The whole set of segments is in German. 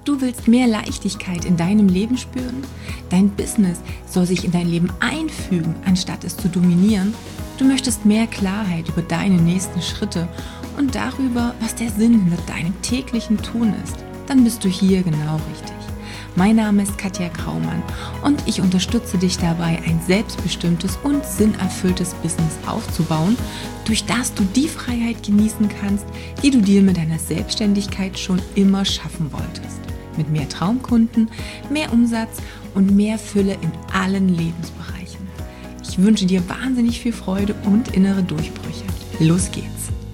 Du willst mehr Leichtigkeit in deinem Leben spüren? Dein Business soll sich in dein Leben einfügen, anstatt es zu dominieren? Du möchtest mehr Klarheit über deine nächsten Schritte und darüber, was der Sinn hinter deinem täglichen Tun ist? Dann bist du hier genau richtig. Mein Name ist Katja Graumann und ich unterstütze dich dabei, ein selbstbestimmtes und sinnerfülltes Business aufzubauen, durch das du die Freiheit genießen kannst, die du dir mit deiner Selbstständigkeit schon immer schaffen wolltest. Mit mehr Traumkunden, mehr Umsatz und mehr Fülle in allen Lebensbereichen. Ich wünsche dir wahnsinnig viel Freude und innere Durchbrüche. Los geht's!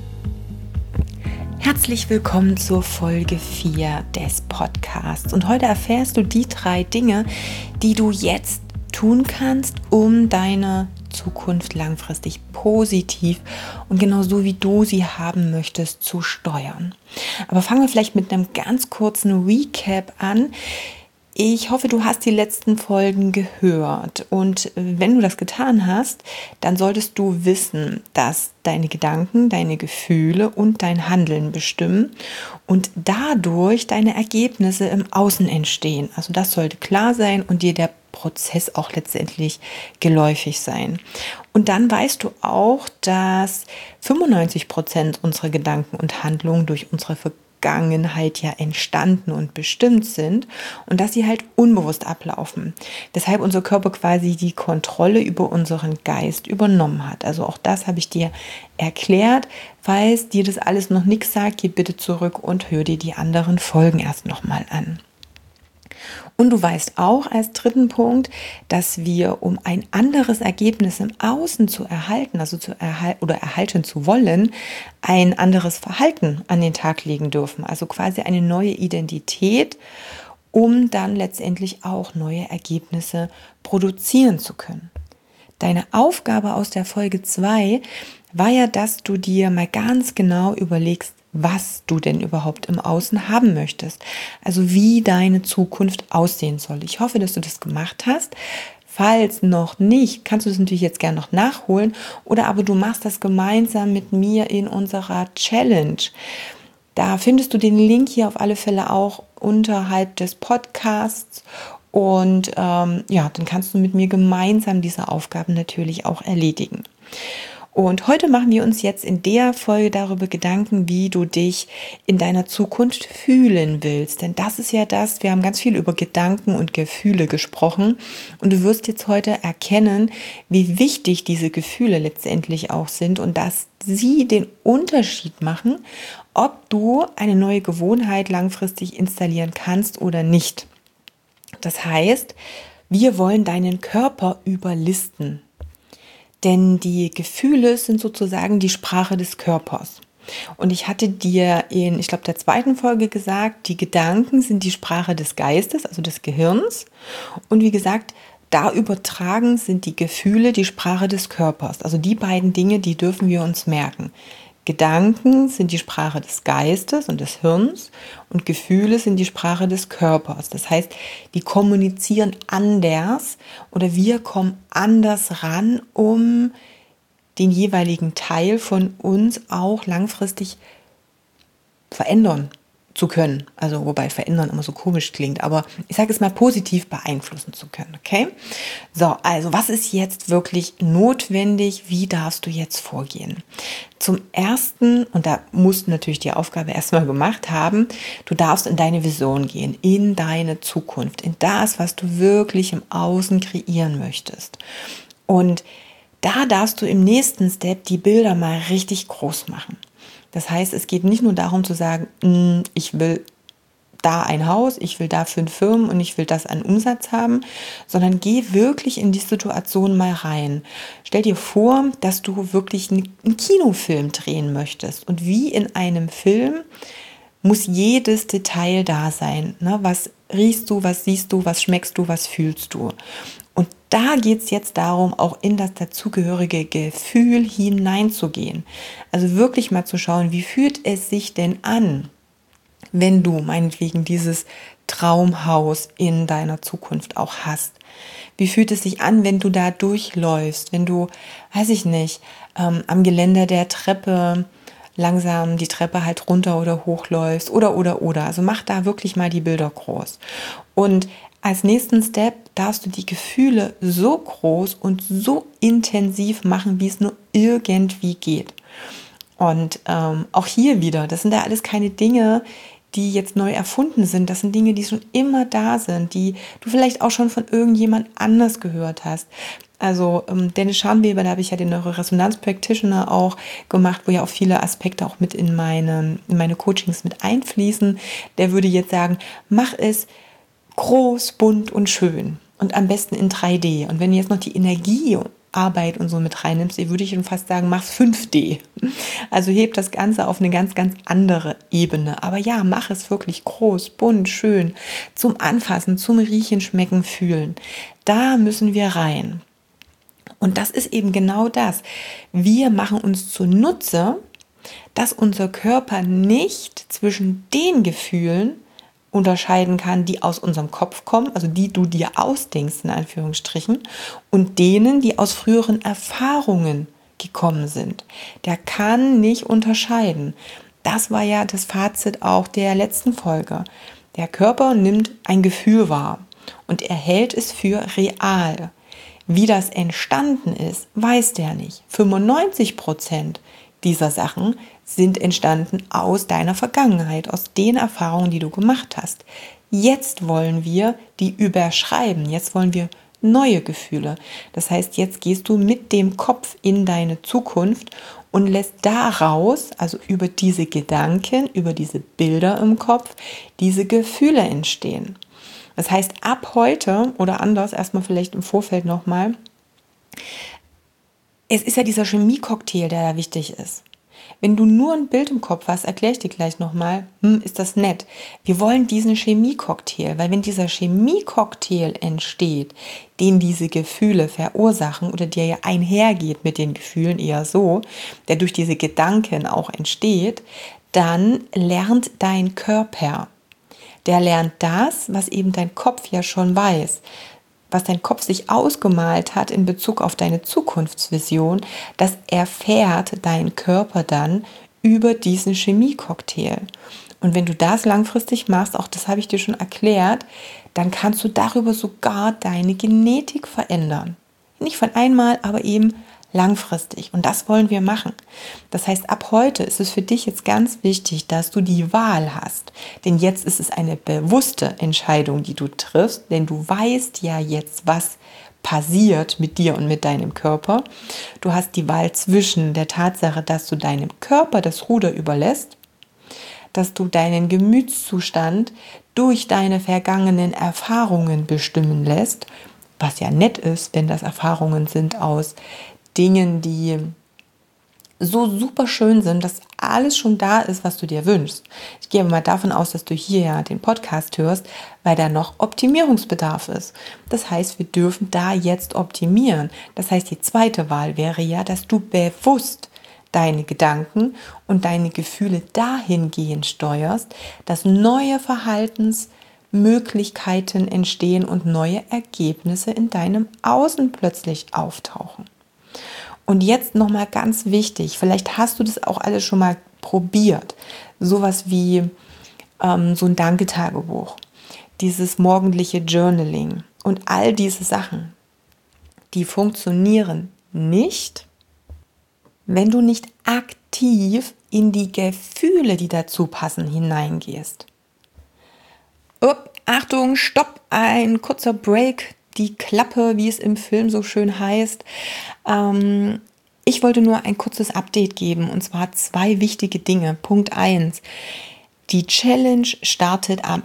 Herzlich willkommen zur Folge 4 des Podcasts. Und heute erfährst du die 3 Dinge, die du jetzt tun kannst, um deine Zukunft langfristig positiv und genau so, wie du sie haben möchtest, zu steuern. Aber fangen wir vielleicht mit einem ganz kurzen Recap an. Ich hoffe, du hast die letzten Folgen gehört und wenn du das getan hast, dann solltest du wissen, dass deine Gedanken, deine Gefühle und dein Handeln bestimmen und dadurch deine Ergebnisse im Außen entstehen. Also das sollte klar sein und dir der Prozess auch letztendlich geläufig sein. Und dann weißt du auch, dass 95% unserer Gedanken und Handlungen durch unsere Vergangenheit ja entstanden und bestimmt sind und dass sie halt unbewusst ablaufen. Deshalb unser Körper quasi die Kontrolle über unseren Geist übernommen hat. Also auch das habe ich dir erklärt. Falls dir das alles noch nichts sagt, geh bitte zurück und hör dir die anderen Folgen erst nochmal an. Und du weißt auch als dritten Punkt, dass wir, um ein anderes Ergebnis im Außen zu erhalten, also erhalten zu wollen, ein anderes Verhalten an den Tag legen dürfen. Also quasi eine neue Identität, um dann letztendlich auch neue Ergebnisse produzieren zu können. Deine Aufgabe aus der Folge 2 war ja, dass du dir mal ganz genau überlegst, was du denn überhaupt im Außen haben möchtest. Also wie deine Zukunft aussehen soll. Ich hoffe, dass du das gemacht hast. Falls noch nicht, kannst du das natürlich jetzt gerne noch nachholen oder aber du machst das gemeinsam mit mir in unserer Challenge. Da findest du den Link hier auf alle Fälle auch unterhalb des Podcasts und dann kannst du mit mir gemeinsam diese Aufgaben natürlich auch erledigen. Und heute machen wir uns jetzt in der Folge darüber Gedanken, wie du dich in deiner Zukunft fühlen willst. Denn das ist ja das, wir haben ganz viel über Gedanken und Gefühle gesprochen. Und du wirst jetzt heute erkennen, wie wichtig diese Gefühle letztendlich auch sind und dass sie den Unterschied machen, ob du eine neue Gewohnheit langfristig installieren kannst oder nicht. Das heißt, wir wollen deinen Körper überlisten. Denn die Gefühle sind sozusagen die Sprache des Körpers. Und ich hatte dir in, ich glaube, der 2. Folge gesagt, die Gedanken sind die Sprache des Geistes, also des Gehirns. Und wie gesagt, da übertragen sind die Gefühle die Sprache des Körpers. Also die beiden Dinge, die dürfen wir uns merken. Gedanken sind die Sprache des Geistes und des Hirns und Gefühle sind die Sprache des Körpers. Das heißt, die kommunizieren anders oder wir kommen anders ran, um den jeweiligen Teil von uns auch langfristig verändern zu können. Also wobei verändern immer so komisch klingt, aber ich sage es mal positiv beeinflussen zu können, okay? So, also was ist jetzt wirklich notwendig? Wie darfst du jetzt vorgehen? Zum Ersten, und da musst du natürlich die Aufgabe erstmal gemacht haben, du darfst in deine Vision gehen, in deine Zukunft, in das, was du wirklich im Außen kreieren möchtest. Und da darfst du im nächsten Step die Bilder mal richtig groß machen. Das heißt, es geht nicht nur darum zu sagen, ich will da ein Haus, ich will da 5 Firmen und ich will das an Umsatz haben, sondern geh wirklich in die Situation mal rein. Stell dir vor, dass du wirklich einen Kinofilm drehen möchtest und wie in einem Film muss jedes Detail da sein. Ne? Was riechst du, was siehst du, was schmeckst du, was fühlst du? Und da geht es jetzt darum, auch in das dazugehörige Gefühl hineinzugehen. Also wirklich mal zu schauen, wie fühlt es sich denn an, wenn du meinetwegen dieses Traumhaus in deiner Zukunft auch hast. Wie fühlt es sich an, wenn du da durchläufst, wenn du, weiß ich nicht, am Geländer der Treppe langsam die Treppe halt runter oder hochläufst oder. Also mach da wirklich mal die Bilder groß. Und als nächsten Step darfst du die Gefühle so groß und so intensiv machen, wie es nur irgendwie geht. Und auch hier wieder, das sind ja alles keine Dinge, die jetzt neu erfunden sind. Das sind Dinge, die schon immer da sind, die du vielleicht auch schon von irgendjemand anders gehört hast. Also Dennis Scharnweber, da habe ich ja den Neuroresonanz-Practitioner auch gemacht, wo ja auch viele Aspekte auch mit in meine Coachings mit einfließen. Der würde jetzt sagen, mach es groß, bunt und schön und am besten in 3D. Und wenn du jetzt noch die Energiearbeit und so mit reinnimmst, würde ich schon fast sagen, mach's 5D. Also heb das Ganze auf eine ganz, ganz andere Ebene. Aber ja, mach es wirklich groß, bunt, schön, zum Anfassen, zum Riechen, Schmecken, Fühlen. Da müssen wir rein. Und das ist eben genau das. Wir machen uns zunutze, dass unser Körper nicht zwischen den Gefühlen unterscheiden kann, die aus unserem Kopf kommen, also die du dir ausdenkst, in Anführungsstrichen, und denen, die aus früheren Erfahrungen gekommen sind. Der kann nicht unterscheiden. Das war ja das Fazit auch der letzten Folge. Der Körper nimmt ein Gefühl wahr und er hält es für real. Wie das entstanden ist, weiß der nicht. 95% dieser Sachen sind entstanden aus deiner Vergangenheit, aus den Erfahrungen, die du gemacht hast. Jetzt wollen wir die überschreiben, jetzt wollen wir neue Gefühle. Das heißt, jetzt gehst du mit dem Kopf in deine Zukunft und lässt daraus, also über diese Gedanken, über diese Bilder im Kopf, diese Gefühle entstehen. Das heißt, ab heute oder anders, erstmal vielleicht im Vorfeld nochmal, es ist ja dieser Chemie-Cocktail, der da wichtig ist. Wenn du nur ein Bild im Kopf hast, erkläre ich dir gleich nochmal, ist das nett. Wir wollen diesen Chemie-Cocktail, weil wenn dieser Chemie-Cocktail entsteht, den diese Gefühle verursachen oder der ja einhergeht mit den Gefühlen eher so, der durch diese Gedanken auch entsteht, dann lernt dein Körper. Der lernt das, was eben dein Kopf ja schon weiß, was dein Kopf sich ausgemalt hat in Bezug auf deine Zukunftsvision, das erfährt dein Körper dann über diesen Chemie-Cocktail. Und wenn du das langfristig machst, auch das habe ich dir schon erklärt, dann kannst du darüber sogar deine Genetik verändern. Nicht von einmal, aber eben langfristig. Und das wollen wir machen. Das heißt, ab heute ist es für dich jetzt ganz wichtig, dass du die Wahl hast. Denn jetzt ist es eine bewusste Entscheidung, die du triffst, denn du weißt ja jetzt, was passiert mit dir und mit deinem Körper. Du hast die Wahl zwischen der Tatsache, dass du deinem Körper das Ruder überlässt, dass du deinen Gemütszustand durch deine vergangenen Erfahrungen bestimmen lässt, was ja nett ist, wenn das Erfahrungen sind aus Dingen, die so super schön sind, dass alles schon da ist, was du dir wünschst. Ich gehe mal davon aus, dass du hier ja den Podcast hörst, weil da noch Optimierungsbedarf ist. Das heißt, wir dürfen da jetzt optimieren. Das heißt, die zweite Wahl wäre ja, dass du bewusst deine Gedanken und deine Gefühle dahingehend steuerst, dass neue Verhaltensmöglichkeiten entstehen und neue Ergebnisse in deinem Außen plötzlich auftauchen. Und jetzt nochmal ganz wichtig, vielleicht hast du das auch alles schon mal probiert, sowas wie so ein Danketagebuch, dieses morgendliche Journaling und all diese Sachen, die funktionieren nicht, wenn du nicht aktiv in die Gefühle, die dazu passen, hineingehst. Achtung, stopp, ein kurzer Break. Die Klappe, wie es im Film so schön heißt. Ich wollte nur ein kurzes Update geben, und zwar 2 wichtige Dinge. Punkt 1. Die Challenge startet am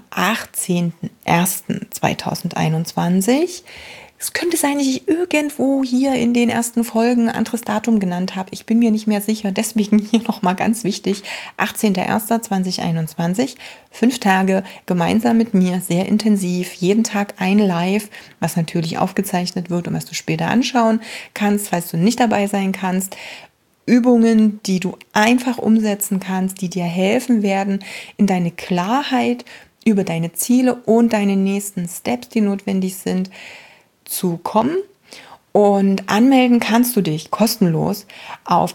18.01.2021. Es könnte sein, dass ich irgendwo hier in den ersten Folgen ein anderes Datum genannt habe. Ich bin mir nicht mehr sicher. Deswegen hier nochmal ganz wichtig. 18.01.2021. 5 Tage gemeinsam mit mir, sehr intensiv. Jeden Tag ein Live, was natürlich aufgezeichnet wird und was du später anschauen kannst, falls du nicht dabei sein kannst. Übungen, die du einfach umsetzen kannst, die dir helfen werden, in deine Klarheit über deine Ziele und deine nächsten Steps, die notwendig sind, zu kommen Und anmelden kannst du dich kostenlos auf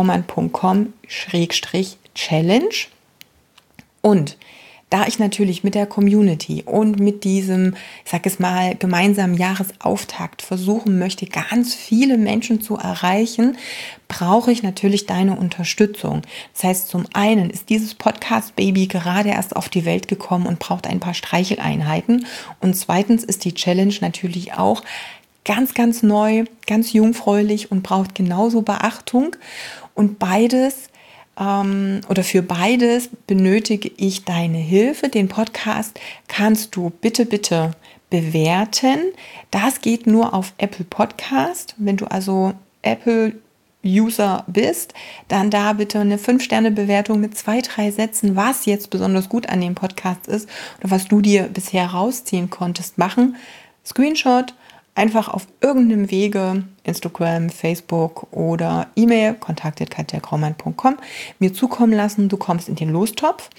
katjakraumann.com/challenge. Und da ich natürlich mit der Community und mit diesem, ich sage es mal, gemeinsamen Jahresauftakt versuchen möchte, ganz viele Menschen zu erreichen, brauche ich natürlich deine Unterstützung. Das heißt, zum einen ist dieses Podcast-Baby gerade erst auf die Welt gekommen und braucht ein paar Streicheleinheiten. Und zweitens ist die Challenge natürlich auch ganz, ganz neu, ganz jungfräulich und braucht genauso Beachtung. Und für beides benötige ich deine Hilfe. Den Podcast kannst du bitte bewerten. Das geht nur auf Apple Podcast. Wenn du also Apple-User bist, dann da bitte eine 5-Sterne-Bewertung mit 2, 3 Sätzen, was jetzt besonders gut an dem Podcast ist oder was du dir bisher rausziehen konntest, machen. Screenshot. Einfach auf irgendeinem Wege, Instagram, Facebook oder E-Mail, kontakt@katjakraumann.com, mir zukommen lassen. Du kommst in den Lostopf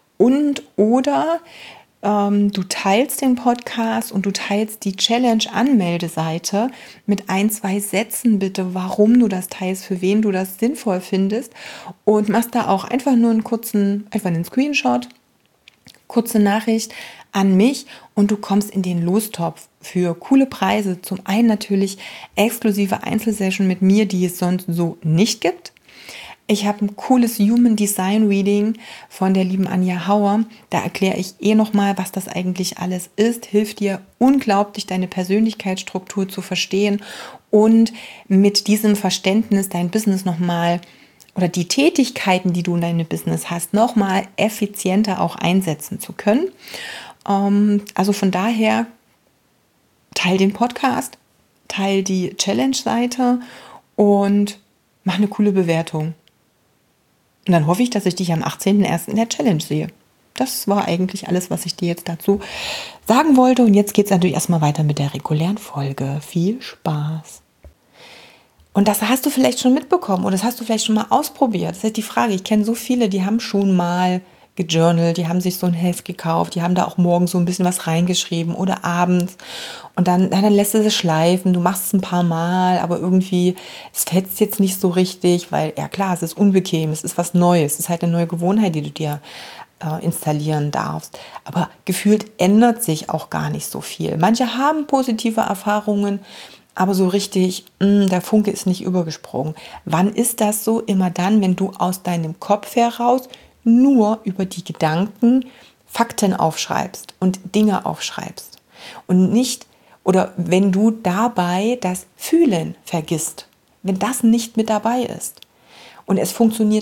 oder du teilst den Podcast und du teilst die Challenge-Anmeldeseite mit 1, 2 Sätzen bitte, warum du das teilst, für wen du das sinnvoll findest und machst da auch einfach nur einen Screenshot, kurze Nachricht an mich und du kommst in den Lostopf für coole Preise. Zum einen natürlich exklusive Einzelsession mit mir, die es sonst so nicht gibt. Ich habe ein cooles Human Design Reading von der lieben Anja Hauer. Da erkläre ich nochmal, was das eigentlich alles ist. Hilft dir unglaublich, deine Persönlichkeitsstruktur zu verstehen und mit diesem Verständnis dein Business nochmal oder die Tätigkeiten, die du in deinem Business hast, nochmal effizienter auch einsetzen zu können. Also von daher, teil den Podcast, teil die Challenge-Seite und mach eine coole Bewertung. Und dann hoffe ich, dass ich dich am 18.01. in der Challenge sehe. Das war eigentlich alles, was ich dir jetzt dazu sagen wollte. Und jetzt geht es natürlich erstmal weiter mit der regulären Folge. Viel Spaß! Und das hast du vielleicht schon mitbekommen oder das hast du vielleicht schon mal ausprobiert. Das ist die Frage. Ich kenne so viele, die haben schon mal gejournalt, die haben sich so ein Heft gekauft, die haben da auch morgens so ein bisschen was reingeschrieben oder abends und dann lässt du es schleifen, du machst es ein paar Mal, aber irgendwie, es fetzt jetzt nicht so richtig, weil, ja klar, es ist unbequem, es ist was Neues, es ist halt eine neue Gewohnheit, die du dir installieren darfst. Aber gefühlt ändert sich auch gar nicht so viel. Manche haben positive Erfahrungen, aber so richtig, der Funke ist nicht übergesprungen. Wann ist das so? Immer dann, wenn du aus deinem Kopf heraus nur über die Gedanken Fakten aufschreibst und Dinge aufschreibst. Und nicht, oder wenn du dabei das Fühlen vergisst, wenn das nicht mit dabei ist. Und es funktioniert,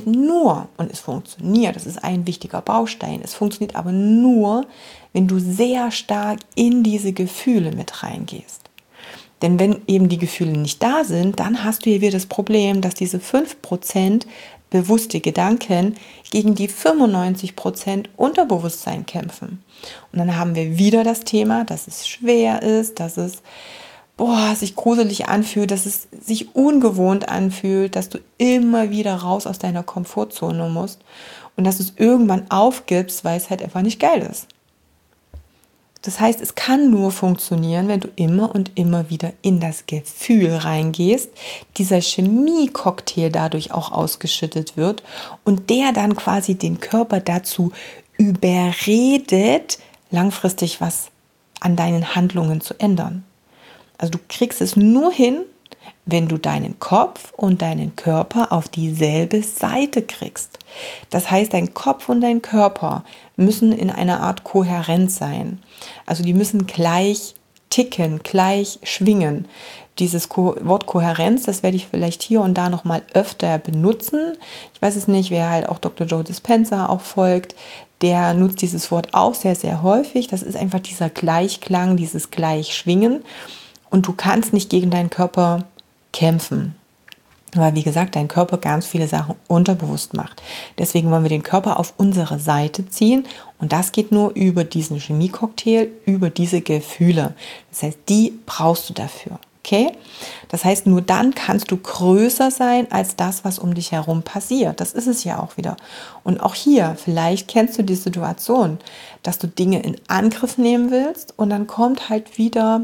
das ist ein wichtiger Baustein, es funktioniert aber nur, wenn du sehr stark in diese Gefühle mit reingehst. Denn wenn eben die Gefühle nicht da sind, dann hast du hier wieder das Problem, dass diese 5% bewusste Gedanken gegen die 95% Unterbewusstsein kämpfen. Und dann haben wir wieder das Thema, dass es schwer ist, dass es sich gruselig anfühlt, dass es sich ungewohnt anfühlt, dass du immer wieder raus aus deiner Komfortzone musst und dass du es irgendwann aufgibst, weil es halt einfach nicht geil ist. Das heißt, es kann nur funktionieren, wenn du immer und immer wieder in das Gefühl reingehst, dieser Chemie-Cocktail dadurch auch ausgeschüttet wird und der dann quasi den Körper dazu überredet, langfristig was an deinen Handlungen zu ändern. Also du kriegst es nur hin, wenn du deinen Kopf und deinen Körper auf dieselbe Seite kriegst. Das heißt, dein Kopf und dein Körper müssen in einer Art Kohärenz sein. Also die müssen gleich ticken, gleich schwingen. Dieses Wort Kohärenz, das werde ich vielleicht hier und da nochmal öfter benutzen. Ich weiß es nicht, wer halt auch Dr. Joe Dispenza auch folgt, der nutzt dieses Wort auch sehr, sehr häufig. Das ist einfach dieser Gleichklang, dieses Gleichschwingen. Und du kannst nicht gegen deinen Körper kämpfen. Weil, wie gesagt, dein Körper ganz viele Sachen unterbewusst macht. Deswegen wollen wir den Körper auf unsere Seite ziehen. Und das geht nur über diesen Chemie-Cocktail, über diese Gefühle. Das heißt, die brauchst du dafür. Okay? Das heißt, nur dann kannst du größer sein als das, was um dich herum passiert. Das ist es ja auch wieder. Und auch hier, vielleicht kennst du die Situation, dass du Dinge in Angriff nehmen willst und dann kommt halt wieder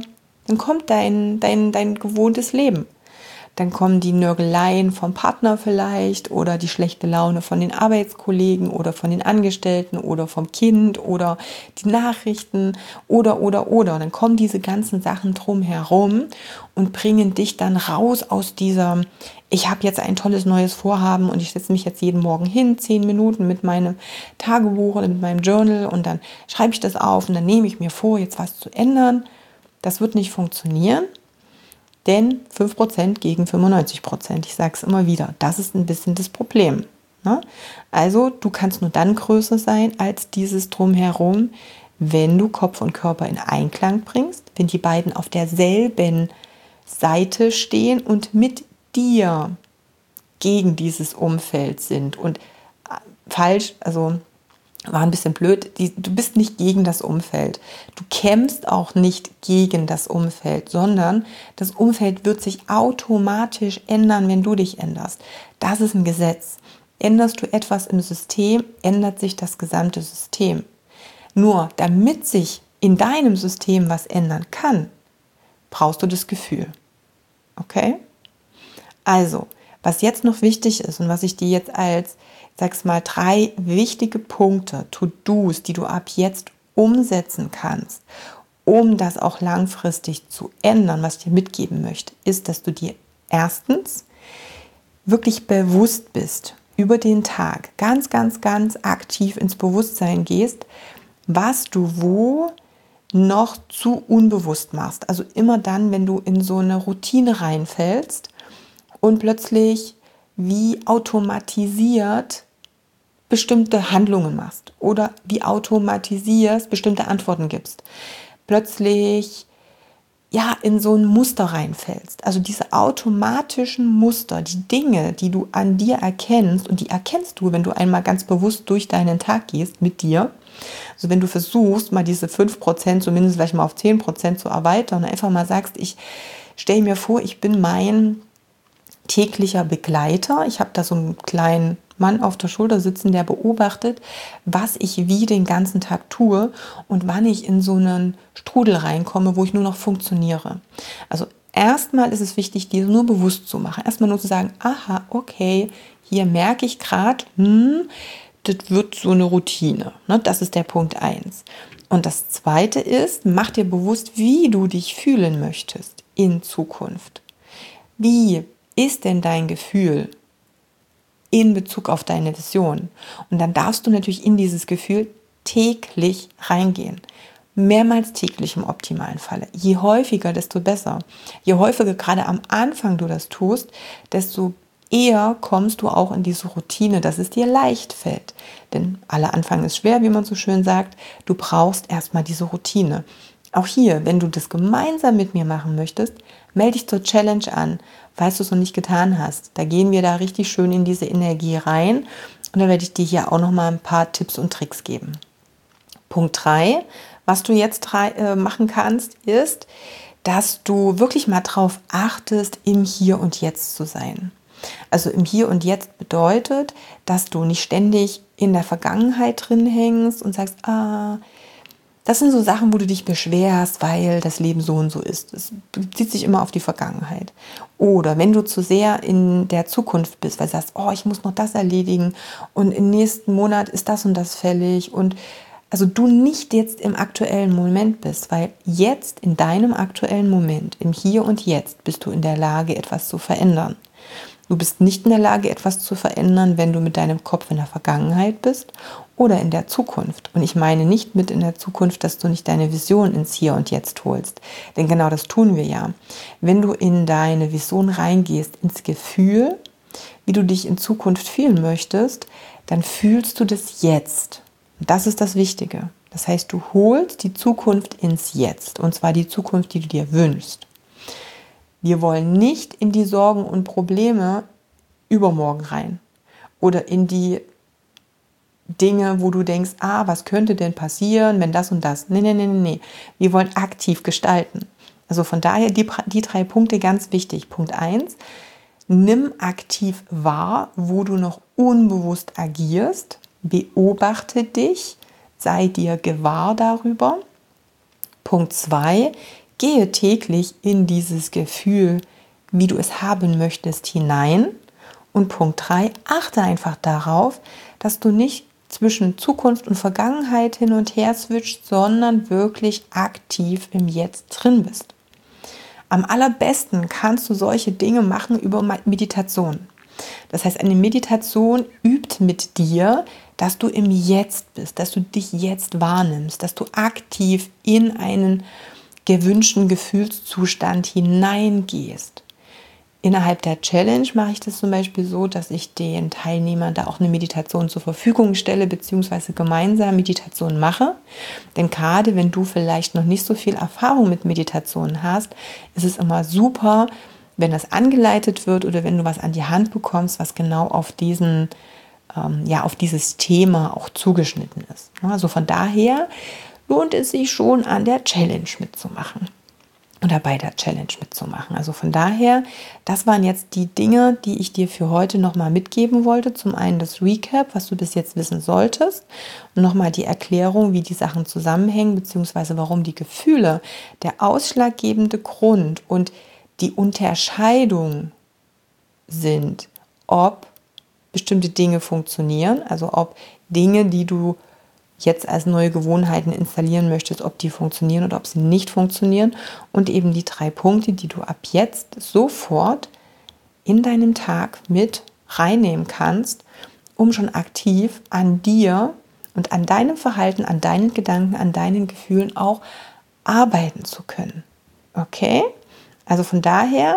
Dann kommt dein gewohntes Leben. Dann kommen die Nörgeleien vom Partner vielleicht oder die schlechte Laune von den Arbeitskollegen oder von den Angestellten oder vom Kind oder die Nachrichten oder. Und dann kommen diese ganzen Sachen drumherum und bringen dich dann raus aus dieser, ich habe jetzt ein tolles neues Vorhaben und ich setze mich jetzt jeden Morgen hin, 10 Minuten mit meinem Tagebuch oder mit meinem Journal und dann schreibe ich das auf und dann nehme ich mir vor, jetzt was zu ändern. Das wird nicht funktionieren. Denn 5% gegen 95%, ich sage es immer wieder, das ist ein bisschen das Problem. Ne? Also du kannst nur dann größer sein als dieses Drumherum, wenn du Kopf und Körper in Einklang bringst, wenn die beiden auf derselben Seite stehen und mit dir gegen dieses Umfeld sind. Und falsch, also war ein bisschen blöd, du bist nicht gegen das Umfeld. Du kämpfst auch nicht gegen das Umfeld, sondern das Umfeld wird sich automatisch ändern, wenn du dich änderst. Das ist ein Gesetz. Änderst du etwas im System, ändert sich das gesamte System. Nur damit sich in deinem System was ändern kann, brauchst du das Gefühl. Okay? Also, was jetzt noch wichtig ist und was ich dir jetzt als, sag's mal, 3 wichtige Punkte, To-Dos, die du ab jetzt umsetzen kannst, um das auch langfristig zu ändern, was ich dir mitgeben möchte, ist, dass du dir erstens wirklich bewusst bist, über den Tag ganz aktiv ins Bewusstsein gehst, was du wo noch zu unbewusst machst. Also immer dann, wenn du in so eine Routine reinfällst, und plötzlich wie automatisiert bestimmte Handlungen machst oder wie automatisiert bestimmte Antworten gibst. Plötzlich ja in so ein Muster reinfällst. Also diese automatischen Muster, die Dinge, die du an dir erkennst, und die erkennst du, wenn du einmal ganz bewusst durch deinen Tag gehst mit dir. Also wenn du versuchst, mal diese 5% zumindest vielleicht mal auf 10% zu erweitern und einfach mal sagst, ich stelle mir vor, ich bin mein täglicher Begleiter. Ich habe da so einen kleinen Mann auf der Schulter sitzen, der beobachtet, was ich wie den ganzen Tag tue und wann ich in so einen Strudel reinkomme, wo ich nur noch funktioniere. Also erstmal ist es wichtig, dir nur bewusst zu machen. Erstmal nur zu sagen, aha, okay, hier merke ich gerade, das wird so eine Routine. Das ist der Punkt 1. Und das Zweite ist, mach dir bewusst, wie du dich fühlen möchtest in Zukunft. Wie ist denn dein Gefühl in Bezug auf deine Vision? Und dann darfst du natürlich in dieses Gefühl täglich reingehen. Mehrmals täglich im optimalen Falle. Je häufiger, desto besser. Je häufiger gerade am Anfang du das tust, desto eher kommst du auch in diese Routine, dass es dir leicht fällt. Denn aller Anfang ist schwer, wie man so schön sagt. Du brauchst erstmal diese Routine. Auch hier, wenn du das gemeinsam mit mir machen möchtest, melde dich zur Challenge an, falls du es noch nicht getan hast. Da gehen wir da richtig schön in diese Energie rein und da werde ich dir hier auch noch mal ein paar Tipps und Tricks geben. Punkt 3, was du jetzt machen kannst, ist, dass du wirklich mal drauf achtest, im Hier und Jetzt zu sein. Also im Hier und Jetzt bedeutet, dass du nicht ständig in der Vergangenheit drin hängst und sagst, das sind so Sachen, wo du dich beschwerst, weil das Leben so und so ist. Es bezieht sich immer auf die Vergangenheit. Oder wenn du zu sehr in der Zukunft bist, weil du sagst, ich muss noch das erledigen und im nächsten Monat ist das und das fällig. Und also du nicht jetzt im aktuellen Moment bist, weil jetzt in deinem aktuellen Moment, im Hier und Jetzt, bist du in der Lage, etwas zu verändern. Du bist nicht in der Lage, etwas zu verändern, wenn du mit deinem Kopf in der Vergangenheit bist oder in der Zukunft. Und ich meine nicht mit in der Zukunft, dass du nicht deine Vision ins Hier und Jetzt holst. Denn genau das tun wir ja. Wenn du in deine Vision reingehst, ins Gefühl, wie du dich in Zukunft fühlen möchtest, dann fühlst du das jetzt. Und das ist das Wichtige. Das heißt, du holst die Zukunft ins Jetzt. Und zwar die Zukunft, die du dir wünschst. Wir wollen nicht in die Sorgen und Probleme übermorgen rein oder in die Dinge, wo du denkst, was könnte denn passieren, wenn das und das. Nee. Wir wollen aktiv gestalten. Also von daher die 3 Punkte ganz wichtig. Punkt 1, nimm aktiv wahr, wo du noch unbewusst agierst. Beobachte dich, sei dir gewahr darüber. Punkt 2, gehe täglich in dieses Gefühl, wie du es haben möchtest, hinein. Und Punkt 3, achte einfach darauf, dass du nicht zwischen Zukunft und Vergangenheit hin und her switcht, sondern wirklich aktiv im Jetzt drin bist. Am allerbesten kannst du solche Dinge machen über Meditation. Das heißt, eine Meditation übt mit dir, dass du im Jetzt bist, dass du dich jetzt wahrnimmst, dass du aktiv in einen gewünschten Gefühlszustand hineingehst. Innerhalb der Challenge mache ich das zum Beispiel so, dass ich den Teilnehmern da auch eine Meditation zur Verfügung stelle, beziehungsweise gemeinsam Meditation mache. Denn gerade wenn du vielleicht noch nicht so viel Erfahrung mit Meditation hast, ist es immer super, wenn das angeleitet wird oder wenn du was an die Hand bekommst, was genau auf dieses Thema auch zugeschnitten ist. Also von daher lohnt es sich schon, an der Challenge mitzumachen. Oder bei der Challenge mitzumachen. Also von daher, das waren jetzt die Dinge, die ich dir für heute nochmal mitgeben wollte. Zum einen das Recap, was du bis jetzt wissen solltest. Und nochmal die Erklärung, wie die Sachen zusammenhängen, beziehungsweise warum die Gefühle der ausschlaggebende Grund und die Unterscheidung sind, ob bestimmte Dinge funktionieren, also ob Dinge, die du jetzt als neue Gewohnheiten installieren möchtest, ob die funktionieren oder ob sie nicht funktionieren und eben die 3 Punkte, die du ab jetzt sofort in deinem Tag mit reinnehmen kannst, um schon aktiv an dir und an deinem Verhalten, an deinen Gedanken, an deinen Gefühlen auch arbeiten zu können. Okay? Also von daher,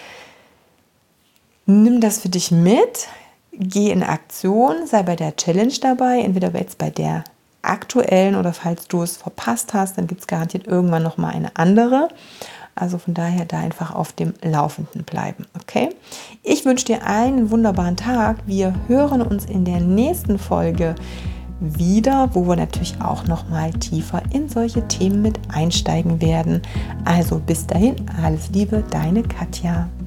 nimm das für dich mit, geh in Aktion, sei bei der Challenge dabei, entweder jetzt bei der aktuellen oder falls du es verpasst hast, dann gibt es garantiert irgendwann nochmal eine andere. Also von daher da einfach auf dem Laufenden bleiben, okay? Ich wünsche dir einen wunderbaren Tag. Wir hören uns in der nächsten Folge wieder, wo wir natürlich auch nochmal tiefer in solche Themen mit einsteigen werden. Also bis dahin, alles Liebe, deine Katja.